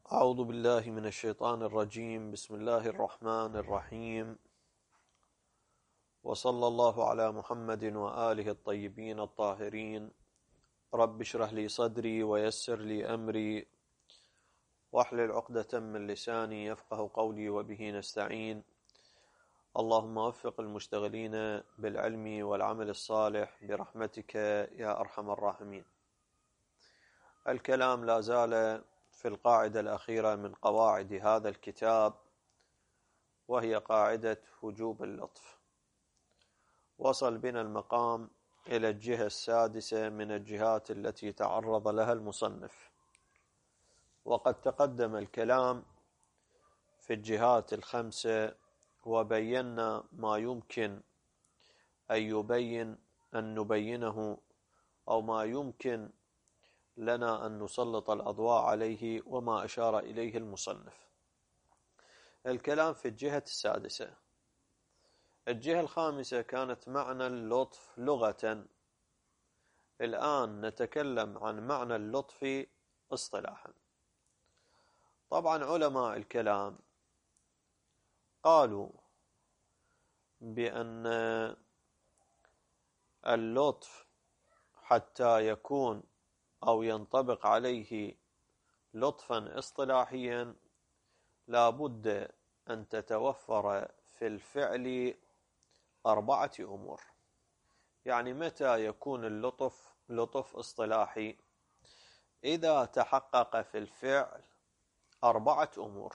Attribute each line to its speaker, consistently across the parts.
Speaker 1: أعوذ بالله من الشيطان الرجيم. بسم الله الرحمن الرحيم، وصلى الله على محمد وآله الطيبين الطاهرين. رب اشرح لي صدري ويسر لي أمري واحلل عقدة من لساني يفقه قولي وبه نستعين. اللهم وفق المشتغلين بالعلم والعمل الصالح برحمتك يا أرحم الراحمين. الكلام لا زال في القاعدة الأخيرة من قواعد هذا الكتاب، وهي قاعدة وجوب اللطف. وصل بنا المقام إلى الجهة السادسة من الجهات التي تعرض لها المصنف، وقد تقدم الكلام في الجهات الخمسة وبينا ما يمكن أن نبينه أو ما يمكن لنا أن نسلط الأضواء عليه وما أشار إليه المصنف. الكلام في الجهة السادسة. الجهة الخامسة كانت معنى اللطف لغة. الآن نتكلم عن معنى اللطف اصطلاحا. طبعا علماء الكلام قالوا بأن اللطف حتى يكون أو ينطبق عليه لطفا اصطلاحيا لا بد أن تتوفر في الفعل 4 أمور. يعني متى يكون اللطف لطف اصطلاحي؟ إذا تحقق في الفعل 4 أمور.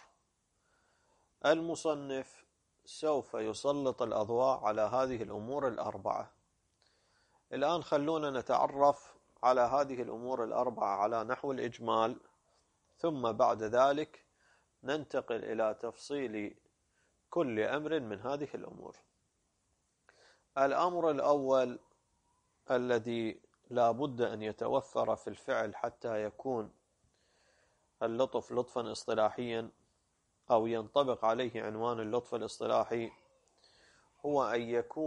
Speaker 1: المصنف سوف يسلط الأضواء على هذه الأمور 4. الآن خلونا نتعرف على هذه الأمور 4 على نحو الإجمال، ثم بعد ذلك ننتقل إلى تفصيل كل أمر من هذه الأمور. الأمر الأول الذي لا بد أن يتوفر في الفعل حتى يكون اللطف لطفا اصطلاحيا أو ينطبق عليه عنوان اللطف الاصطلاحي، هو أن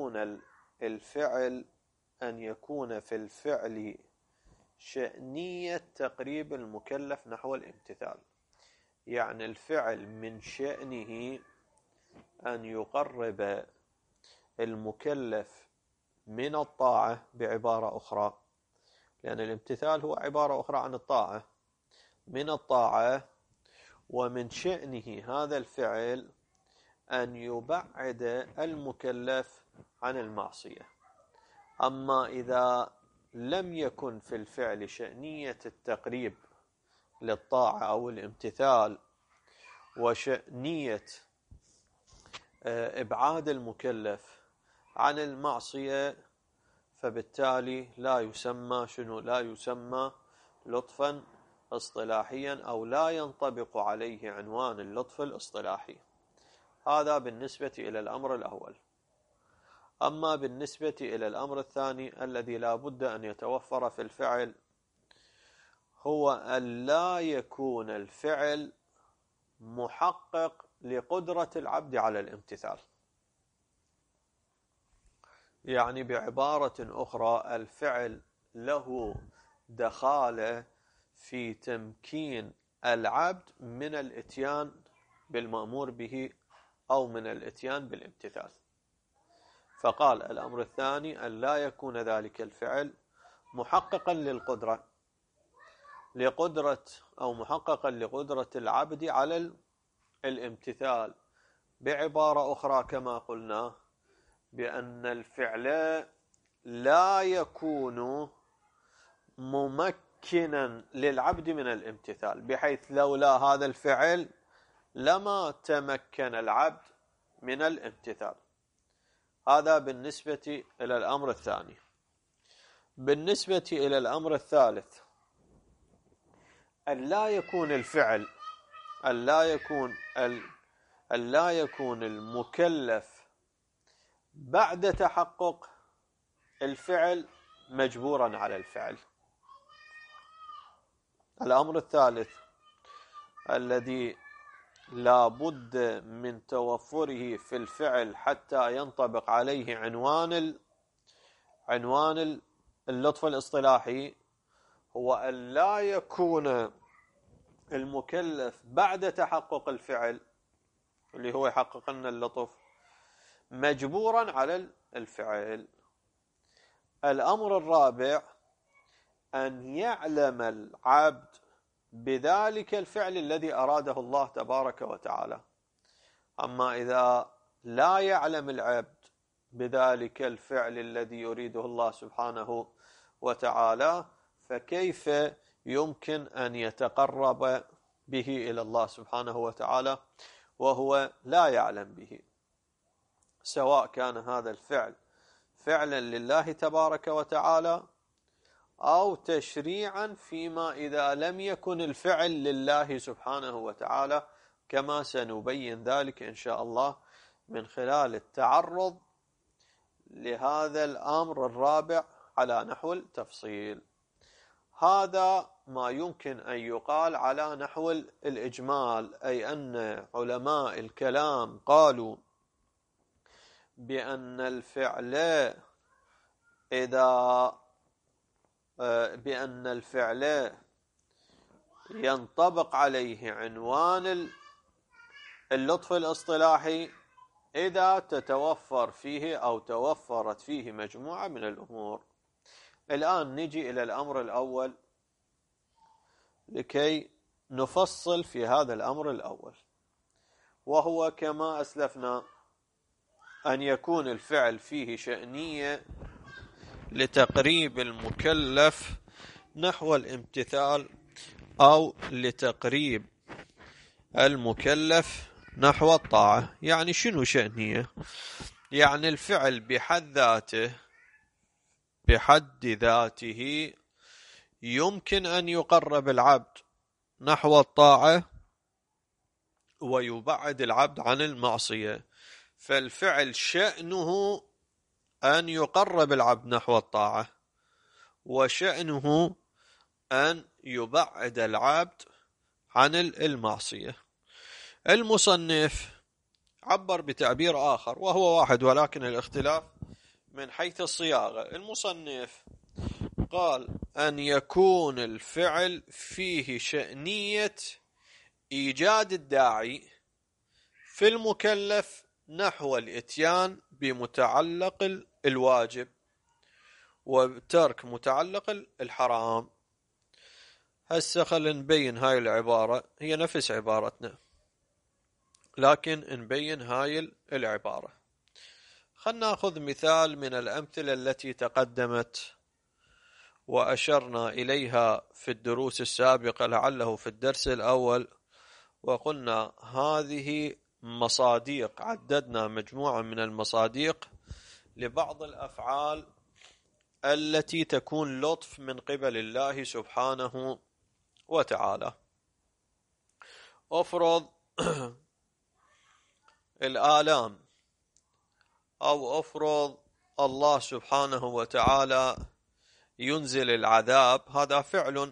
Speaker 1: يكون في الفعل شأنية تقريب المكلف نحو الامتثال. يعني الفعل من شأنه أن يقرب المكلف من الطاعة، بعبارة أخرى، لأن الامتثال هو عبارة أخرى عن الطاعة، من الطاعة، ومن شأنه هذا الفعل أن يبعد المكلف عن المعصية. أما إذا لم يكن في الفعل شأنية التقريب للطاعة أو الامتثال وشأنية إبعاد المكلف عن المعصية، فبالتالي لا يسمى لطفا اصطلاحيا، أو لا ينطبق عليه عنوان اللطف الاصطلاحي. هذا بالنسبة إلى الأمر الأول. أما بالنسبة إلى الأمر الثاني الذي لا بد أن يتوفر في الفعل، هو أن لا يكون الفعل محقق لقدرة العبد على الامتثال. يعني بعبارة أخرى، الفعل له دخالة في تمكين العبد من الاتيان بالمأمور به أو من الاتيان بالامتثال. فقال الأمر الثاني أن لا يكون ذلك الفعل محققا محققا لقدرة العبد على الامتثال. بعبارة أخرى كما قلنا بأن الفعل لا يكون ممكنا للعبد من الامتثال، بحيث لولا هذا الفعل لما تمكن العبد من الامتثال. هذا بالنسبة إلى الأمر الثاني. بالنسبة إلى الأمر الثالث، أن لا يكون المكلف بعد تحقق الفعل مجبورا على الفعل. الأمر الثالث الذي لا بد من توفره في الفعل حتى ينطبق عليه عنوان اللطف الاصطلاحي، هو أن لا يكون المكلف بعد تحقق الفعل اللي هو يحقق لنا اللطف مجبورا على الفعل. الأمر الرابع أن يعلم العبد بذلك الفعل الذي أراده الله تبارك وتعالى. أما إذا لا يعلم العبد بذلك الفعل الذي يريده الله سبحانه وتعالى فكيف يمكن أن يتقرب به إلى الله سبحانه وتعالى وهو لا يعلم به، سواء كان هذا الفعل فعلا لله تبارك وتعالى أو تشريعا فيما إذا لم يكن الفعل لله سبحانه وتعالى، كما سنبين ذلك إن شاء الله من خلال التعرض لهذا الأمر الرابع على نحو التفصيل. هذا ما يمكن أن يقال على نحو الإجمال، أي أن علماء الكلام قالوا بأن الفعل ينطبق عليه عنوان اللطف الاصطلاحي إذا تتوفر فيه أو توفرت فيه مجموعة من الأمور. الآن نجي إلى الأمر الأول لكي نفصل في هذا الأمر الأول، وهو كما أسلفنا أن يكون الفعل فيه شأنية لتقريب المكلف نحو الامتثال أو لتقريب المكلف نحو الطاعة. يعني شنو شأنية؟ يعني الفعل بحد ذاته يمكن أن يقرب العبد نحو الطاعة ويبعد العبد عن المعصية، فالفعل شأنه أن يقرب العبد نحو الطاعة وشأنه أن يبعد العبد عن المعصية. المصنف عبر بتعبير آخر وهو واحد ولكن الاختلاف من حيث الصياغة. المصنف قال أن يكون الفعل فيه شأنية إيجاد الداعي في المكلف نحو الإتيان بمتعلق الواجب وترك متعلق الحرام. هسه خلينا نبين هاي العبارة، هي نفس عبارتنا لكن نبين هاي العبارة. خلنا نأخذ مثال من الأمثلة التي تقدمت وأشرنا إليها في الدروس السابقة، لعله في الدرس الأول، وقلنا هذه مصاديق، عددنا مجموعة من المصاديق لبعض الأفعال التي تكون لطف من قبل الله سبحانه وتعالى. أفرض الآلام، أو أفرض الله سبحانه وتعالى ينزل العذاب، هذا فعل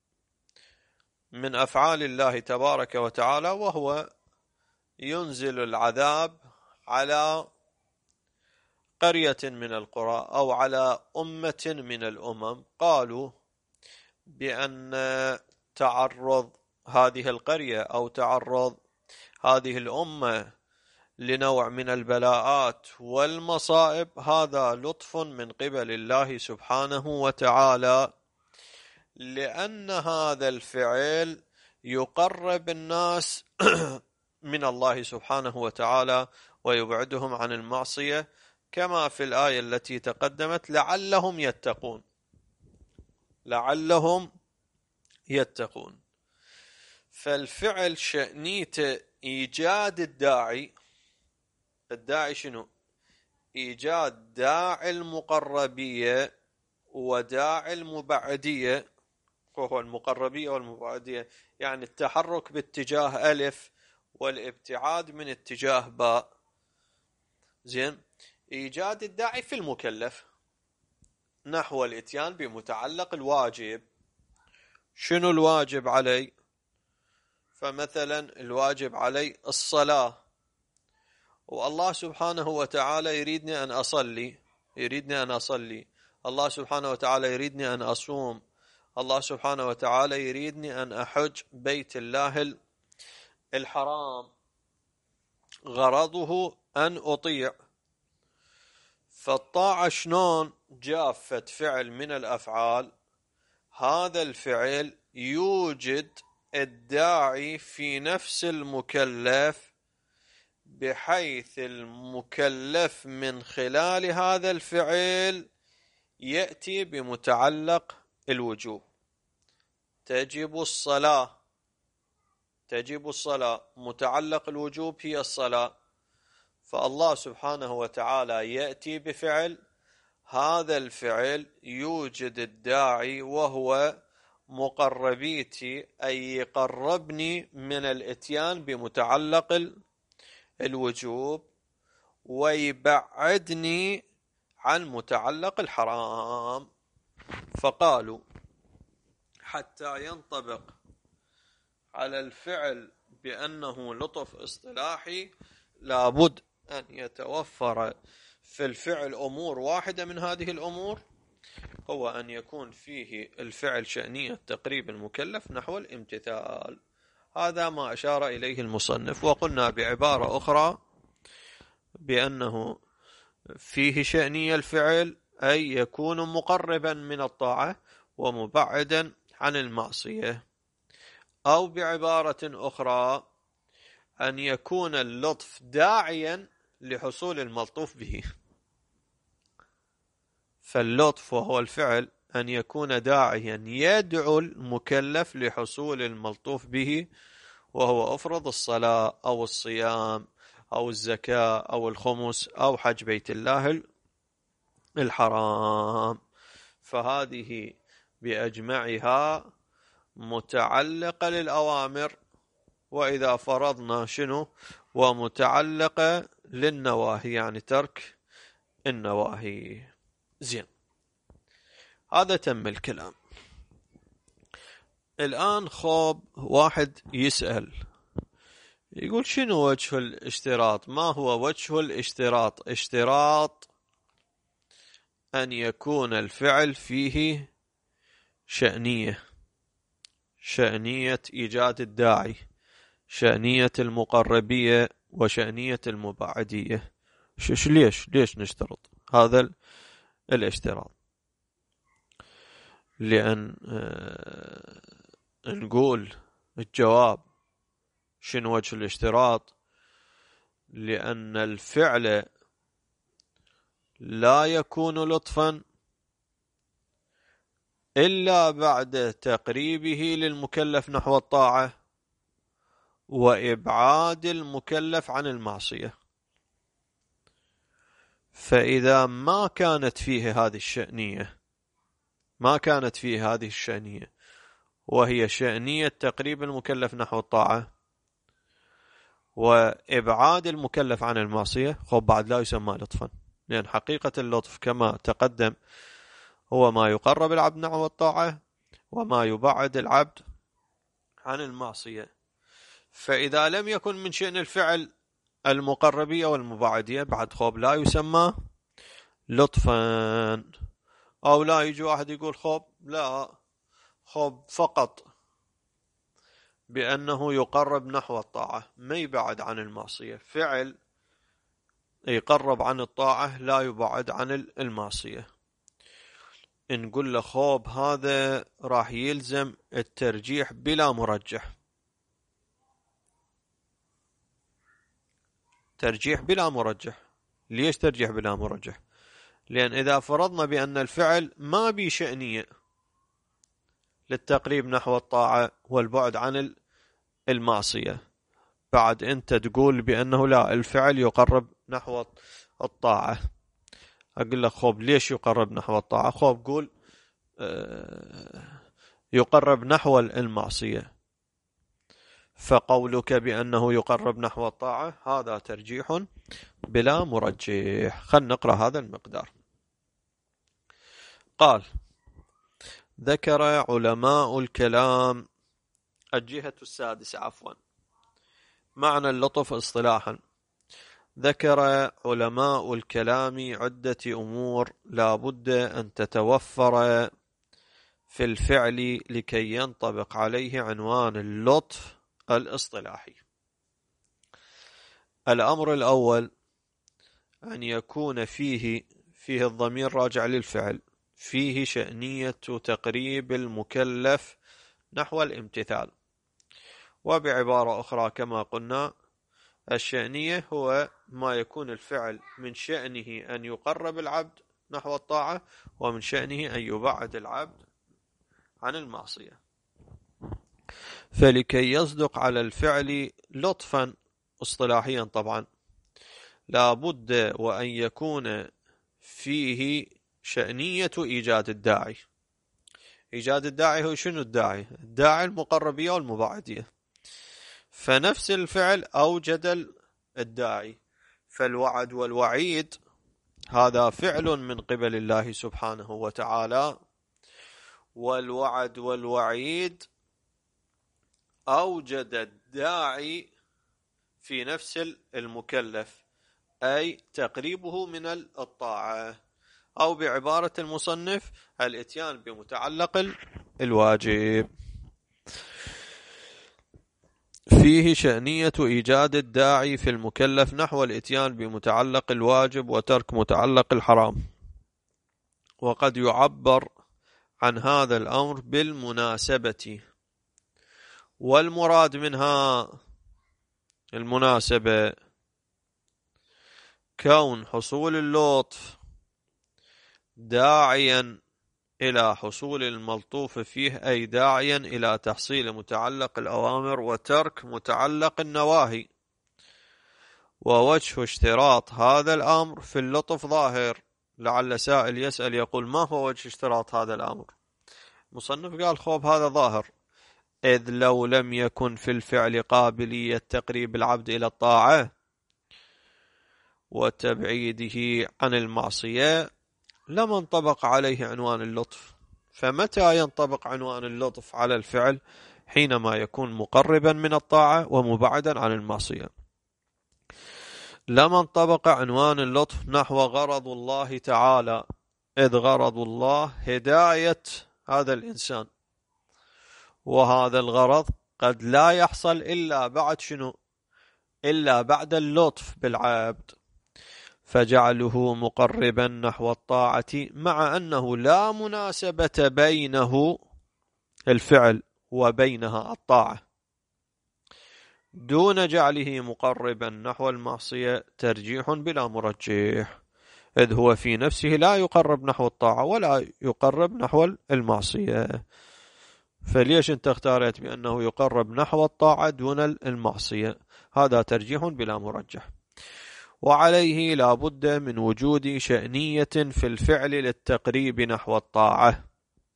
Speaker 1: من أفعال الله تبارك وتعالى، وهو ينزل العذاب على قرية من القرى أو على أمة من الأمم. قالوا بأن تعرض هذه القرية أو تعرض هذه الأمة لنوع من البلاءات والمصائب هذا لطف من قبل الله سبحانه وتعالى، لأن هذا الفعل يقرب الناس من الله سبحانه وتعالى ويبعدهم عن المعصية، كما في الآية التي تقدمت لعلهم يتقون. فالفعل شأنيته إيجاد الداعي شنو؟ إيجاد داعي المقربية وداعي المبعدية. وهو المقربية والمبعدية يعني التحرك باتجاه ألف والابتعاد من اتجاه باء. زين، إيجاد الداعي في المكلف نحو الإتيان بمتعلق الواجب. شنو الواجب علي؟ فمثلا الواجب علي الصلاة، والله سبحانه وتعالى يريدني أن أصلي، الله سبحانه وتعالى يريدني أن أصوم، الله سبحانه وتعالى يريدني أن أحج بيت الله الحرام، غرضه أن أطيع. فالطاعة شلون جافت فعل من الأفعال، هذا الفعل يوجد الداعي في نفس المكلف، بحيث المكلف من خلال هذا الفعل يأتي بمتعلق الوجوب. تجب الصلاة، متعلق الوجوب هي الصلاة. فالله سبحانه وتعالى يأتي بفعل، هذا الفعل يوجد الداعي وهو مقربيتي، أي يقربني من الاتيان بمتعلق الوجوب ويبعدني عن متعلق الحرام. فقالوا حتى ينطبق على الفعل بأنه لطف اصطلاحي، لابد أن يتوفر في الفعل أمور واحدة من هذه الأمور، هو أن يكون فيه الفعل شأنية تقريب المكلف نحو الامتثال. هذا ما أشار إليه المصنف. وقلنا بعبارة أخرى بأنه فيه شأنية الفعل، أي يكون مقربا من الطاعة ومبعدا عن المعصية. أو بعبارة أخرى أن يكون اللطف داعيا لحصول الملطوف به. فاللطف وهو الفعل أن يكون داعيا يدعو المكلف لحصول الملطوف به، وهو أفرض الصلاة أو الصيام أو الزكاة أو الخمس أو حج بيت الله الحرام. فهذه بأجمعها متعلقة للأوامر، وإذا فرضنا شنو ومتعلقة للنواهي، يعني ترك النواهي. زين، هذا تم الكلام. الآن خوب واحد يسأل يقول شنو وجه الاشتراط؟ ما هو وجه الاشتراط؟ اشتراط أن يكون الفعل فيه شأنية إيجاد الداعي، شأنية المقربية وشأنية المبعدية. ليش نشترط هذا الاشتراط؟ لأن نقول الجواب شنو وجه الاشتراط؟ لأن الفعل لا يكون لطفا إلا بعد تقريبه للمكلف نحو الطاعة وإبعاد المكلف عن المعصية. فإذا ما كانت فيه هذه الشأنية، وهي شأنية تقريب المكلف نحو الطاعة وإبعاد المكلف عن المعصية، بعد لا يسمى لطفا. لأن حقيقة اللطف كما تقدم هو ما يقرب العبد نحو الطاعة وما يبعد العبد عن المعصية. فإذا لم يكن من شأن الفعل المقربية والمبعدية، بعد لا يسمى لطفا. أو لا يجي واحد يقول لا، فقط بأنه يقرب نحو الطاعة ما يبعد عن المعصية، فعل يقرب عن الطاعة لا يبعد عن المعصية. نقول له هذا راح يلزم الترجيح بلا مرجح. ترجيح بلا مرجح. ليش ترجيح بلا مرجح؟ لأن إذا فرضنا بأن الفعل ما بي شأنية للتقريب نحو الطاعة والبعد عن المعصية، بعد أنت تقول بأنه لا، الفعل يقرب نحو الطاعة. أقول لك ليش يقرب نحو الطاعة؟ قول يقرب نحو المعصية. فقولك بأنه يقرب نحو الطاعة هذا ترجيح بلا مرجح. خلنا نقرأ هذا المقدار. قال: ذكر علماء الكلام الجهة السادسة معنى اللطف اصطلاحا. ذكر علماء الكلام عدة أمور لا بد أن تتوفر في الفعل لكي ينطبق عليه عنوان اللطف الاصطلاحي. الأمر الأول أن يكون فيه الضمير راجع للفعل، فيه شأنية تقريب المكلف نحو الامتثال. وبعبارة أخرى كما قلنا، الشأنية هو ما يكون الفعل من شأنه أن يقرب العبد نحو الطاعة، ومن شأنه أن يبعد العبد عن المعصية. فلكي يصدق على الفعل لطفا اصطلاحيا طبعا لا بد وأن يكون فيه شأنية إيجاد الداعي. إيجاد الداعي هو شنو الداعي؟ الداعي المقربية والمبعدية. فنفس الفعل أوجد الداعي، فالوعد والوعيد هذا فعل من قبل الله سبحانه وتعالى، والوعد والوعيد أوجد الداعي في نفس المكلف، أي تقريبه من الطاعة، أو بعبارة المصنف الإتيان بمتعلق الواجب. فيه شأنية إيجاد الداعي في المكلف نحو الإتيان بمتعلق الواجب وترك متعلق الحرام. وقد يعبر عن هذا الأمر بالمناسبة، والمراد منها المناسبة كون حصول اللطف داعيا إلى حصول الملطوف فيه، أي داعيا إلى تحصيل متعلق الأوامر وترك متعلق النواهي. ووجه اشتراط هذا الأمر في اللطف ظاهر. لعل سائل يسأل يقول ما هو وجه اشتراط هذا الأمر؟ مصنف قال خوب هذا ظاهر، إذ لو لم يكن في الفعل قابلية تقريب العبد إلى الطاعة وتبعيده عن المعصية لما انطبق عليه عنوان اللطف. فمتى ينطبق عنوان اللطف على الفعل؟ حينما يكون مقربا من الطاعة ومبعدا عن المعصية. لما انطبق عنوان اللطف نحو غرض الله تعالى، إذ غرض الله هداية هذا الإنسان، وهذا الغرض قد لا يحصل إلا بعد شنو؟ إلا بعد اللطف بالعبد، فجعله مقربا نحو الطاعة، مع أنه لا مناسبة بينه الفعل وبينها الطاعة، دون جعله مقربا نحو المعصية ترجيح بلا مرجح، إذ هو في نفسه لا يقرب نحو الطاعة ولا يقرب نحو المعصية. فليش انت اختارت بأنه يقرب نحو الطاعة دون المعصية؟ هذا ترجيح بلا مرجح. وعليه لا بد من وجود شأنية في الفعل للتقريب نحو الطاعة.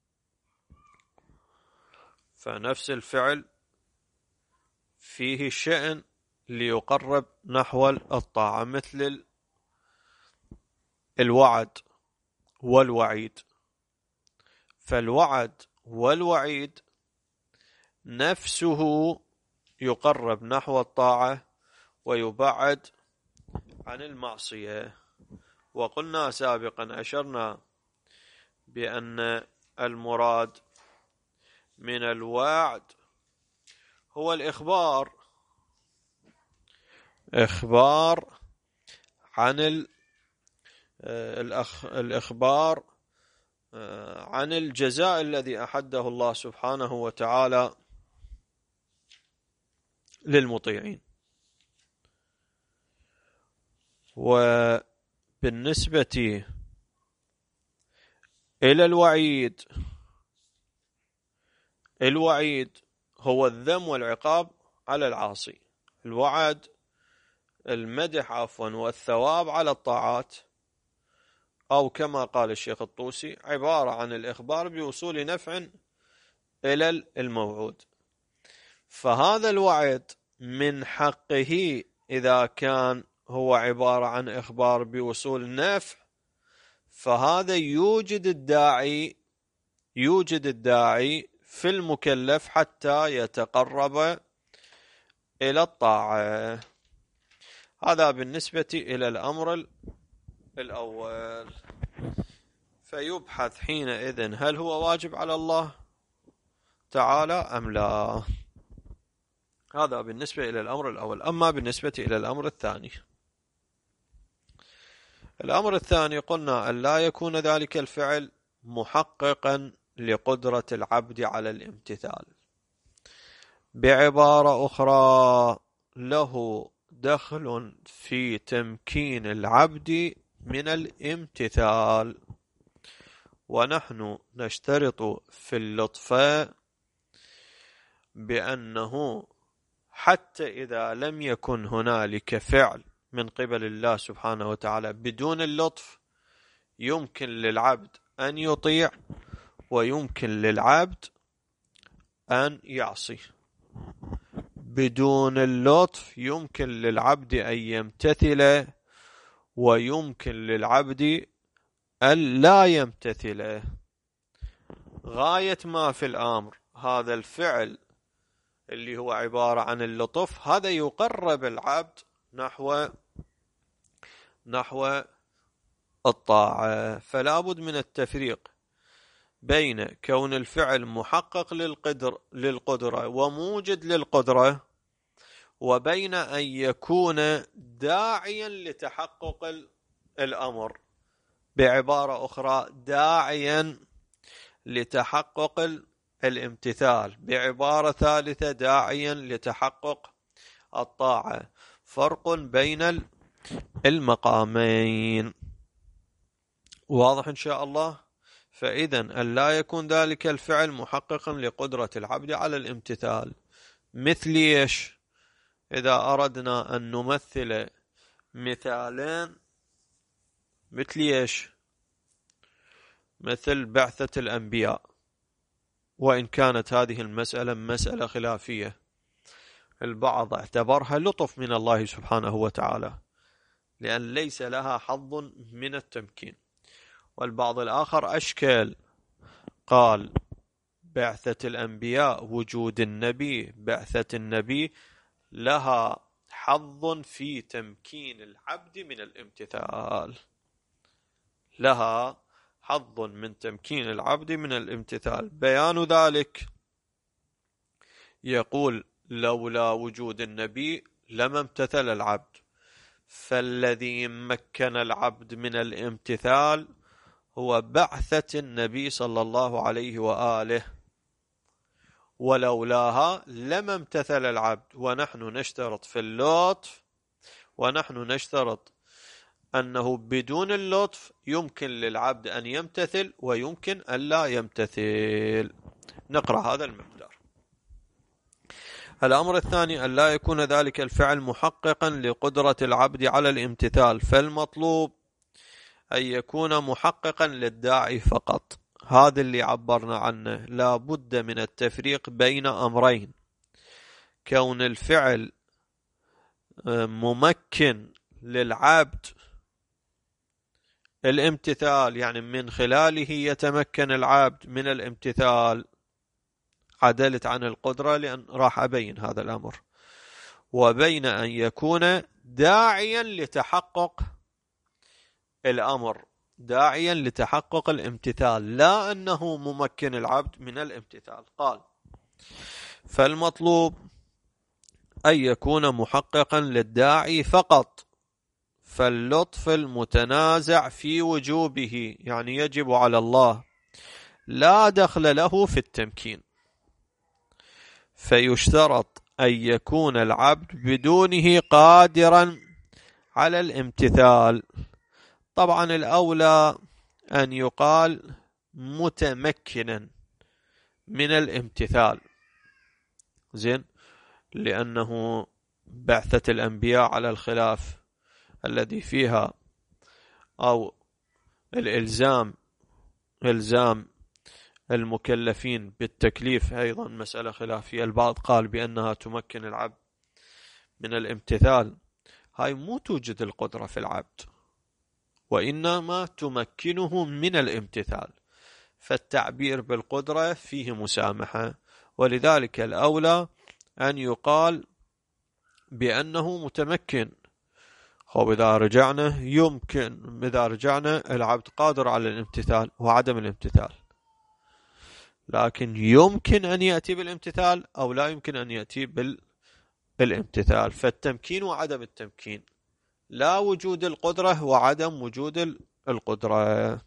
Speaker 1: فنفس الفعل فيه الشأن ليقرب نحو الطاعة، مثل الوعد والوعيد. فالوعد والوعيد نفسه يقرب نحو الطاعة ويبعد عن المعصية. وقلنا سابقا أشرنا بأن المراد من الوعد هو الإخبار عن الإخبار عن الجزاء الذي أحده الله سبحانه وتعالى للمطيعين. وبالنسبة إلى الوعيد هو الذم والعقاب على العاصي. الوعد المدح والثواب على الطاعات، أو كما قال الشيخ الطوسي عبارة عن الإخبار بوصول نفع إلى الموعود. فهذا الوعد من حقه إذا كان هو عبارة عن إخبار بوصول نفع، فهذا يوجد الداعي في المكلف حتى يتقرب إلى الطاعة. هذا بالنسبة إلى الأمر الأول. فيبحث حينئذ هل هو واجب على الله تعالى أم لا. هذا بالنسبة إلى الأمر الأول. أما بالنسبة إلى الأمر الثاني، الأمر الثاني قلنا أن لا يكون ذلك الفعل محققا لقدرة العبد على الامتثال. بعبارة أخرى، له دخل في تمكين العبد من الامتثال. ونحن نشترط في اللطف بأنه حتى إذا لم يكن هنالك فعل من قبل الله سبحانه وتعالى بدون اللطف، يمكن للعبد أن يطيع ويمكن للعبد أن يعصي. بدون اللطف يمكن للعبد أن يمتثل ويمكن للعبد أن لا يمتثل. غاية ما في الأمر هذا الفعل اللي هو عبارة عن اللطف، هذا يقرب العبد نحو الطاعة. فلا بد من التفريق بين كون الفعل محقق للقدرة وموجد للقدرة، وبين أن يكون داعيا لتحقق الأمر. بعبارة أخرى، داعيا لتحقق الامتثال. بعبارة ثالثة، داعيا لتحقق الطاعة. فرق بين المقامين. واضح إن شاء الله؟ فإذا أن لا يكون ذلك الفعل محققا لقدرة العبد على الامتثال. مثل إيش؟ إذا أردنا أن نمثل مثالين، مثل إيش؟ مثل بعثة الأنبياء، وإن كانت هذه المسألة مسألة خلافية. البعض اعتبرها لطف من الله سبحانه وتعالى لأن ليس لها حظ من التمكين، والبعض الآخر أشكال، قال بعثة الأنبياء، وجود النبي، بعثة النبي لها حظ في تمكين العبد من الامتثال، لها حظ من تمكين العبد من الامتثال. بيان ذلك يقول لولا وجود النبي لما امتثل العبد، فالذي مكن العبد من الامتثال هو بعثة النبي صلى الله عليه وآله، ولولاها لما امتثل العبد. ونحن نشترط في اللطف، ونحن نشترط أنه بدون اللطف يمكن للعبد أن يمتثل ويمكن أن لا يمتثل. نقرأ هذا المقدار. الأمر الثاني أن لا يكون ذلك الفعل محققا لقدرة العبد على الامتثال، فالمطلوب أن يكون محققا للداعي فقط. هذا اللي عبرنا عنه. لا بد من التفريق بين أمرين: كون الفعل ممكن للعبد الامتثال، يعني من خلاله يتمكن العبد من الامتثال. عدلت عن القدرة لأن راح أبين هذا الأمر. وبين أن يكون داعيا لتحقق الأمر، داعيا لتحقق الامتثال، لا أنه ممكن العبد من الامتثال. قال فالمطلوب أن يكون محققا للداعي فقط، فاللطف المتنازع في وجوبه، يعني يجب على الله، لا دخل له في التمكين. فيشترط أن يكون العبد بدونه قادرا على الامتثال. طبعا الأولى أن يقال متمكنا من الامتثال، زين، لأنه بعثة الأنبياء على الخلاف الذي فيها أو الإلزام، إلزام المكلفين بالتكليف أيضا مسألة خلافية. البعض قال بأنها تمكن العبد من الامتثال، هاي مو توجد القدرة في العبد، وإنما تمكنه من الامتثال. فالتعبير بالقدرة فيه مسامحة، ولذلك الأولى أن يقال بأنه متمكن. خب إذا رجعنا العبد قادر على الامتثال وعدم الامتثال، لكن يمكن أن يأتي بالامتثال أو لا يمكن أن يأتي بالامتثال. فالتمكين وعدم التمكين، لا وجود القدرة وعدم وجود القدرة.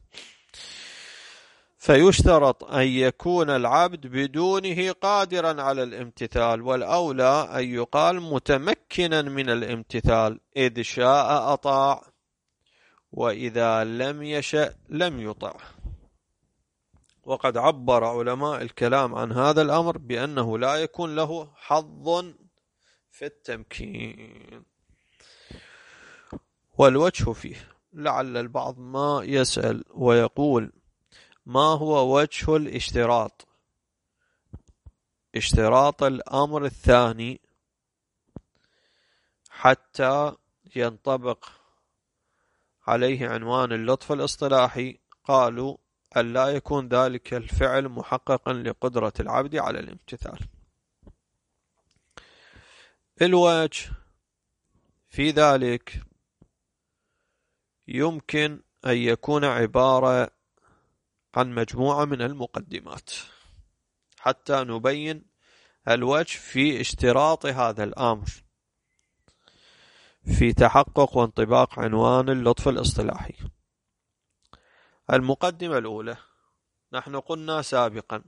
Speaker 1: فيشترط أن يكون العبد بدونه قادرا على الامتثال، والأولى أن يقال متمكنا من الامتثال، إذ شاء أطاع وإذا لم يشأ لم يطع. وقد عبر علماء الكلام عن هذا الأمر بأنه لا يكون له حظ في التمكين. والوجه فيه، لعل البعض ما يسأل ويقول: ما هو وجه الاشتراط؟ اشتراط الأمر الثاني حتى ينطبق عليه عنوان اللطف الاصطلاحي، قالوا أن لا يكون ذلك الفعل محققا لقدرة العبد على الامتثال. الوجه في ذلك يمكن أن يكون عبارة عن مجموعة من المقدمات حتى نبين الوجه في اشتراط هذا الأمر في تحقق وانطباق عنوان اللطف الاصطلاحي. المقدمة الأولى: نحن قلنا سابقا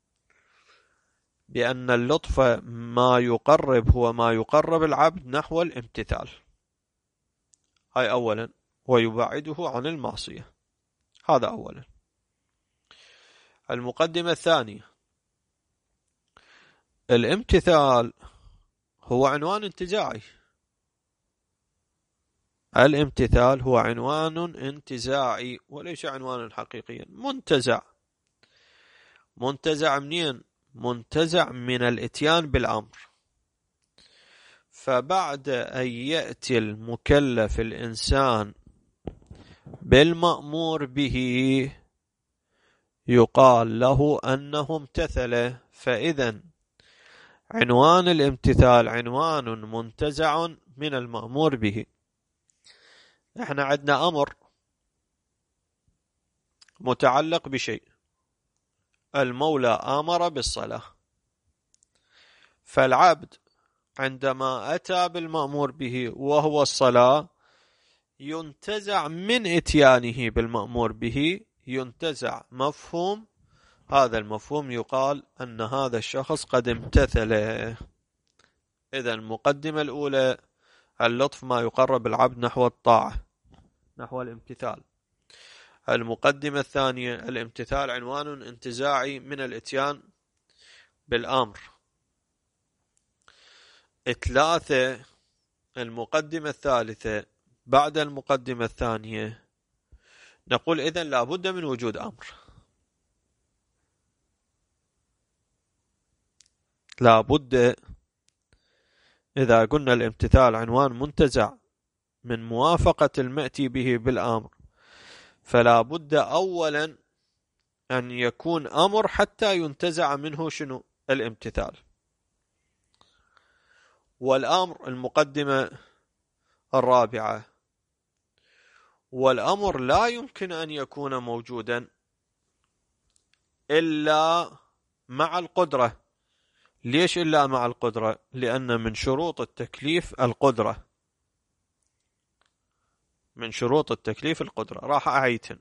Speaker 1: بأن اللطف ما يقرب هو ما يقرب العبد نحو الامتثال، هاي أولا، ويبعده عن المعصية، هذا أولا. المقدمة الثانية: الامتثال هو عنوان انتزاعي، الامتثال هو عنوان انتزاعي وليس عنوانا حقيقيا. منتزع منين؟ منتزع من الاتيان بالأمر. فبعد أن يأتي المكلف الإنسان بالمأمور به يقال له أنه امتثل، فإذا عنوان الامتثال عنوان منتزع من المأمور به. احنا عندنا أمر متعلق بشيء، المولى آمر بالصلاة، فالعبد عندما أتى بالمأمور به وهو الصلاة ينتزع من إتيانه بالمأمور به، ينتزع مفهوم، هذا المفهوم يقال أن هذا الشخص قد امتثل. إذا المقدمة الأولى: اللطف ما يقرب العبد نحو الطاعة، نحو الامتثال. المقدمة الثانية: الامتثال عنوان انتزاعي من الاتيان بالأمر. ثلاثة: المقدمة الثالثة بعد المقدمة الثانية، نقول إذن لا بد من وجود أمر، لا بد. إذا قلنا الامتثال عنوان منتزع من موافقة المأتي به بالأمر، فلا بد أولا أن يكون أمر حتى ينتزع منه شنو؟ الامتثال. والأمر المقدمة الرابعة: والأمر لا يمكن أن يكون موجودا إلا مع القدرة. ليش إلا مع القدرة؟ لأن من شروط التكليف القدرة، من شروط التكليف القدرة. راح أعيدهن: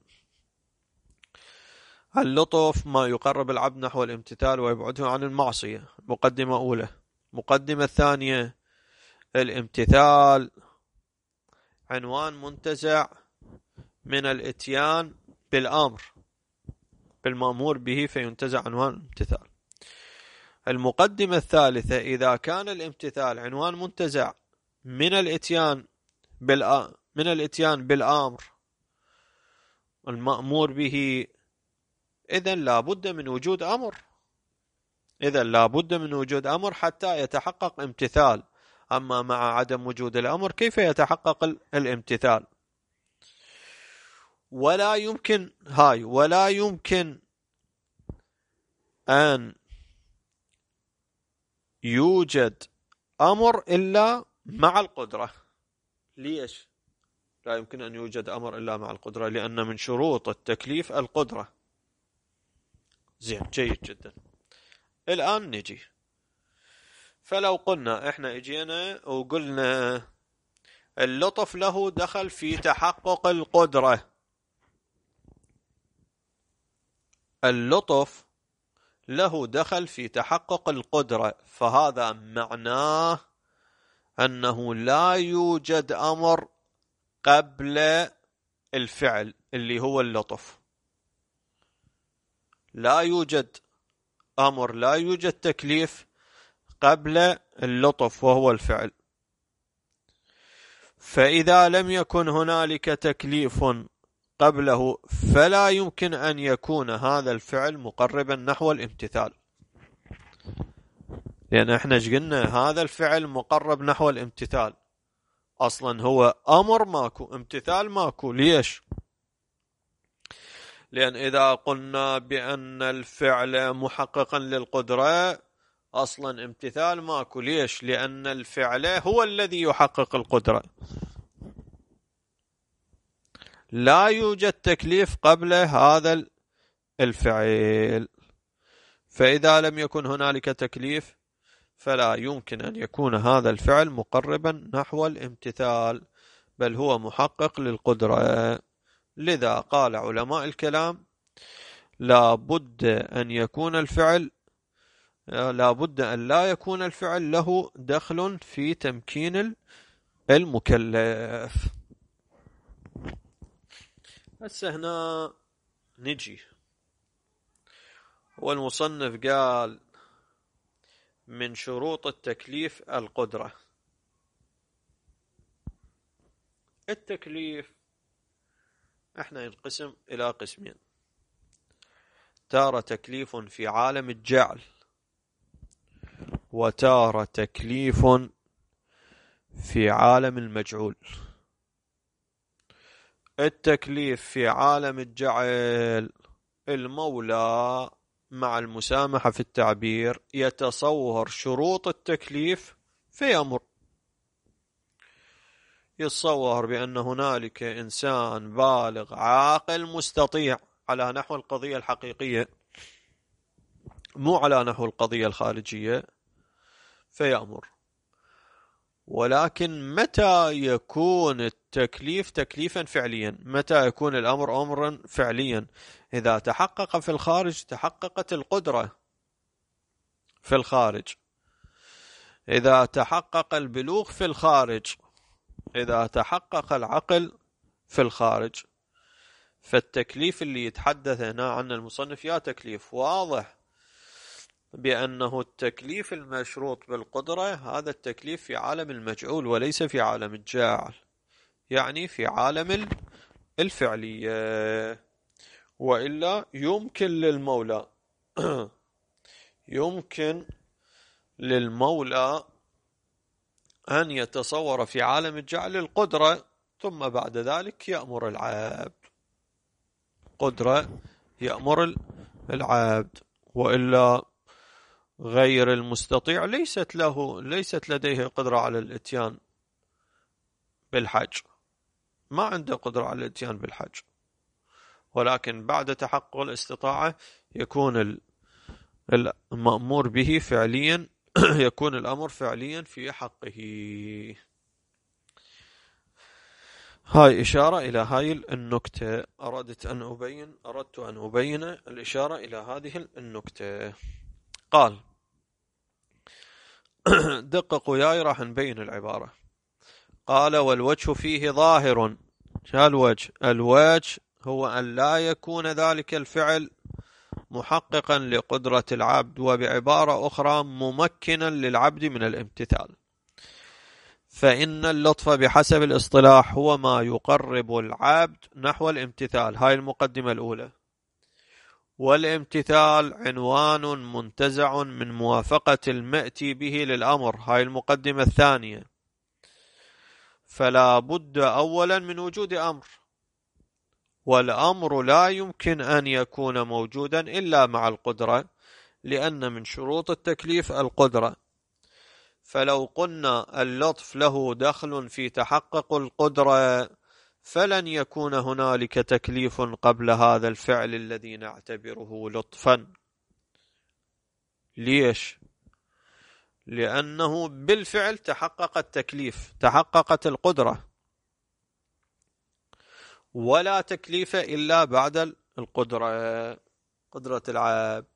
Speaker 1: اللطف ما يقرب العبد نحو الامتثال ويبعده عن المعصية، مقدمة أولى. مقدمة ثانية: الامتثال عنوان منتزع من الاتيان بالأمر، بالمأمور به، فينتزع عنوان الامتثال. المقدمة الثالثة: إذا كان الامتثال عنوان منتزع من الاتيان بالأمر المأمور به، إذن لا بد من وجود أمر، إذن لا بد من وجود أمر حتى يتحقق امتثال. أما مع عدم وجود الأمر كيف يتحقق الامتثال؟ ولا يمكن أن يوجد أمر إلا مع القدرة. ليش؟ لا يمكن أن يوجد أمر إلا مع القدرة، لأن من شروط التكليف القدرة. زين، جيد جدا. الآن نجي، فلو قلنا إحنا اجينا وقلنا اللطف له دخل في تحقق القدرة، اللطف له دخل في تحقق القدرة، فهذا معناه أنه لا يوجد أمر قبل الفعل اللي هو اللطف، لا يوجد أمر، لا يوجد تكليف قبل اللطف وهو الفعل. فإذا لم يكن هنالك تكليف قبله فلا يمكن أن يكون هذا الفعل مقربا نحو الامتثال، لأن احنا قلنا هذا الفعل مقرب نحو الامتثال، أصلا هو أمر ماكو، امتثال ماكو. ليش؟ لأن إذا قلنا بأن الفعل محققا للقدرة أصلا امتثال ماكو. ليش؟ لأن الفعل هو الذي يحقق القدرة، لا يوجد تكليف قبل هذا الفعل. فإذا لم يكن هنالك تكليف فلا يمكن أن يكون هذا الفعل مقربا نحو الامتثال، بل هو محقق للقدرة. لذا قال علماء الكلام لا بد أن يكون الفعل، لا بد أن لا يكون الفعل له دخل في تمكين المكلف. هسه هنا نجي، والمصنف قال من شروط التكليف القدرة. التكليف احنا ينقسم إلى قسمين: تارة تكليف في عالم الجعل، وتارة تكليف في عالم المجعول. التكليف في عالم الجعل، المولى مع المسامحة في التعبير يتصور شروط التكليف في أمر، يتصور بأن هنالك إنسان بالغ عاقل مستطيع على نحو القضية الحقيقية، مو على نحو القضية الخارجية، فيأمر. ولكن متى يكون التكليف تكليفا فعليا؟ متى يكون الأمر أمرا فعليا؟ إذا تحقق في الخارج تحققت القدرة في الخارج، إذا تحقق البلوغ في الخارج، إذا تحقق العقل في الخارج. فالتكليف اللي يتحدث هنا عن المصنف يا تكليف واضح بأنه التكليف المشروط بالقدرة، هذا التكليف في عالم المجعول وليس في عالم الجاعل، يعني في عالم الفعلية. وإلا يمكن للمولى يمكن للمولى أن يتصور في عالم الجعل القدرة، ثم بعد ذلك يأمر العبد قدرة، يأمر العبد. وإلا غير المستطيع ليست لديه قدرة على الاتيان بالحج، ما عنده قدرة على الاتيان بالحج، ولكن بعد تحقق الاستطاعة يكون المأمور به فعليا يكون الأمر فعليا في حقه. هاي إشارة إلى هاي النكتة، أردت أن أبين الإشارة إلى هذه النكتة. قال دققوا ياي راح نبين العبارة. قال والوجه فيه ظاهر. شو الوجه؟ الوجه هو أن لا يكون ذلك الفعل محققا لقدرة العبد، وبعبارة أخرى ممكنا للعبد من الامتثال. فإن اللطف بحسب الاصطلاح هو ما يقرب العبد نحو الامتثال، هاي المقدمة الأولى. والامتثال عنوان منتزع من موافقة المأتي به للأمر، هاي المقدمة الثانية. فلا بد أولا من وجود أمر، والأمر لا يمكن أن يكون موجودا إلا مع القدرة، لأن من شروط التكليف القدرة. فلو قلنا اللطف له دخل في تحقق القدرة فلن يكون هنالك تكليف قبل هذا الفعل الذي نعتبره لطفا. ليش؟ لأنه بالفعل تحقق التكليف، تحققت القدرة، ولا تكليف إلا بعد القدرة، قدرة العبد.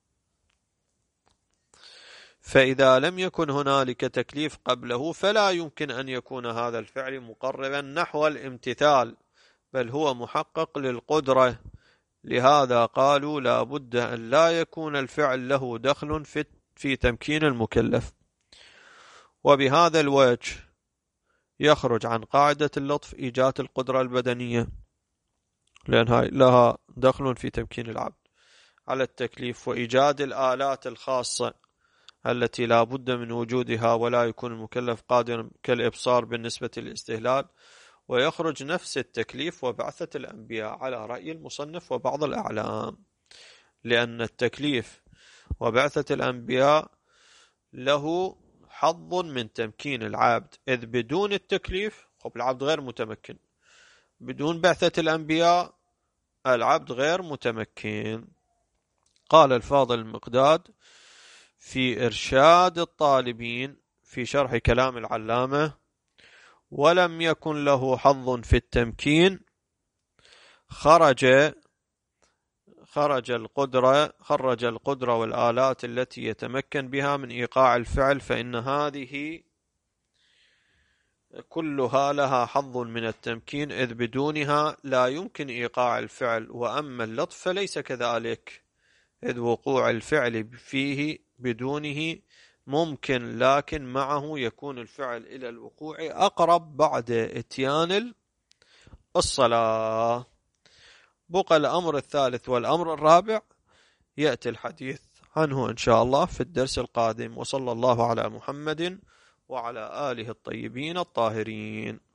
Speaker 1: فإذا لم يكن هنالك تكليف قبله فلا يمكن أن يكون هذا الفعل مقربا نحو الامتثال، بل هو محقق للقدرة. لهذا قالوا لا بد أن لا يكون الفعل له دخل في تمكين المكلف. وبهذا الوجه يخرج عن قاعدة اللطف إيجاد القدرة البدنية، لأنها لها دخل في تمكين العبد على التكليف، وإيجاد الآلات الخاصة التي لا بد من وجودها ولا يكون المكلف قادرا كالإبصار بالنسبة للاستهلال. ويخرج نفس التكليف وبعثة الأنبياء على رأي المصنف وبعض الأعلام، لأن التكليف وبعثة الأنبياء له حظ من تمكين العبد، إذ بدون التكليف العبد غير متمكن، بدون بعثة الأنبياء العبد غير متمكن. قال الفاضل المقداد في إرشاد الطالبين في شرح كلام العلامة: ولم يكن له حظ في التمكين خرج القدرة والآلات التي يتمكن بها من إيقاع الفعل، فإن هذه كلها لها حظ من التمكين، إذ بدونها لا يمكن إيقاع الفعل. وأما اللطف فليس كذلك، إذ وقوع الفعل فيه بدونه ممكن، لكن معه يكون الفعل إلى الوقوع أقرب بعد إتيان الصلاة. بقى الأمر الثالث والأمر الرابع يأتي الحديث عنه إن شاء الله في الدرس القادم. وصلى الله على محمد وعلى آله الطيبين الطاهرين.